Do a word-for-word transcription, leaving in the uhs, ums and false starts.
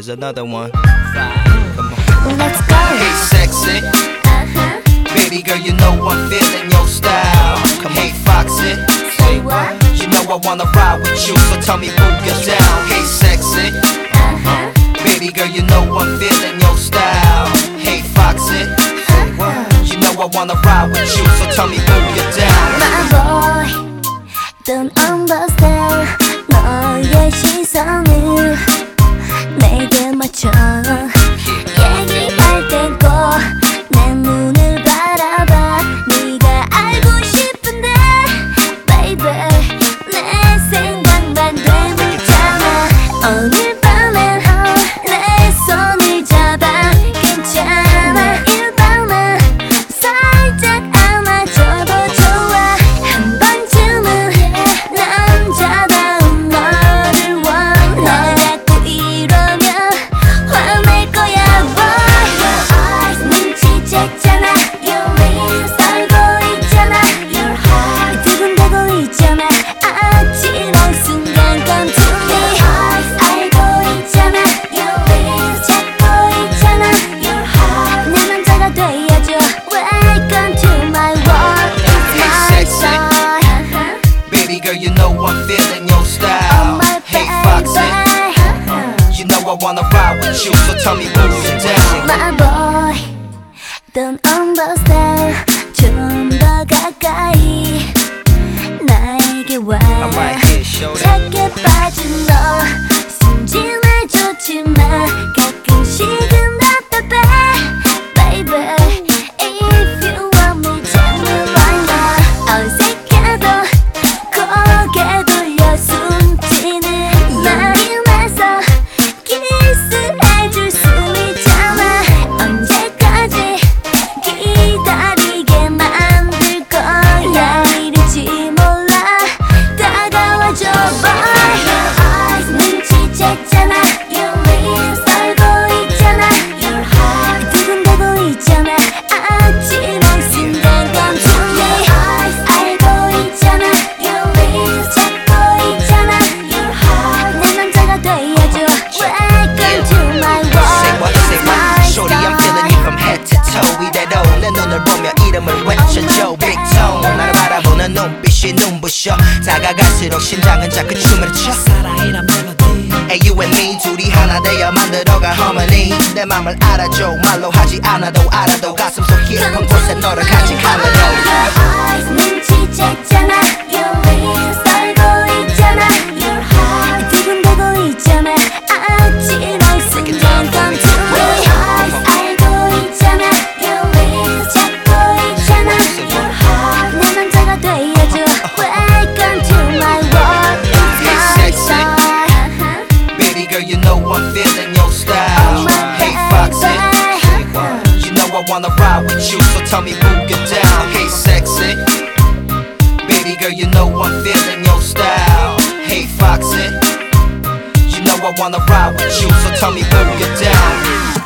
Here's another one. Come on. Let's go. Hey sexy, Uh-huh. baby girl, you know I'm feeling your style. Come Hey foxy, Say what? you know I wanna ride with you, so tell me move you down. Hey sexy, Uh-huh. baby girl, you know I'm feeling your style. Hey foxy, you know I wanna ride with you, so tell me move you down. My boy, don't understand. 너의 시선을 내게 맞춰 얘기할 땐 꼭 내 눈을 바라봐. 네가 알고 싶은데 baby 내 생각만 되물잖아. 오늘 밤엔 내 손을 잡아 괜찮아. 매일 밤은 살짝 안아줘도 좋아. 한 번쯤은 남자다운 너를 원해. 자꾸 이러면 화낼 거야 boy. Your eyes 눈치챘잖아. Your lips 떨고 있잖아. Your heart 두근대고 있잖아. 아찔한 순간 come to me. Your eyes 알고 있잖아. Your lips 찾고 있잖아. Your heart 내 남자가 되어줘. Welcome to my world. It's Hey, my sexy. side. Uh-huh. Baby girl, you know I'm feeling your Oh style. my Hey baby. foxy, you know I wanna ride with you, so tell me move you down. My boy, don't understand. 좀 더 가까이 나에게 와. I'm right here, show that. 작게 빠진 너 순진해졌지만 가끔씩은 답답해 baby. If you want me, tell me right now. 어색해도 고개 돌려 숨지는 맘에서 키스해줄 수 있잖아. 언제까지 기다리게 만들 거야. 이럴지 몰라 다가와줘 boy. Your eyes 눈치챘잖아. Your lips 떨고 있잖아. Your heart 두근대고 있잖아. 아찔한 순간 come to me. Your eyes 알고 있잖아. Your lips 찾고 있잖아. Your heart 내 남자가 되어줘. Welcome to my world. Say what, say It's what, my shorty I'm feeling you from head to toe. 이대로 내 눈을 보며 이름을 외쳐줘. Big tone 나를 바라보는 눈빛이 눈부셔. 다가갈수록 심장은 자꾸 춤을 춰. Hey you and me 둘이 하나 되어 만들어가 harmony. 내 맘을 알아줘 말로 하지 않아도 알아도 가슴 속 깊은 곳에 너를 간직하는 Your eyes 눈치챘잖아. Your lips 떨고 있잖아. Your heart 두근대고 있잖아. 아찔한 순간 come to me. Your eyes 알고 있잖아. Your lips 찾고 있잖아. Your heart 내 남자가 되어줘. Welcome to my world. It's Hey, my sexy. side. Uh-huh. Baby girl you know I'm feeling your Oh style. my Hey foxy, baby. you know I wanna ride with you, so tell me move you down. Hey sexy, baby girl you know I'm feeling your style. Hey foxy, you know I wanna ride with you, so tell me move you down.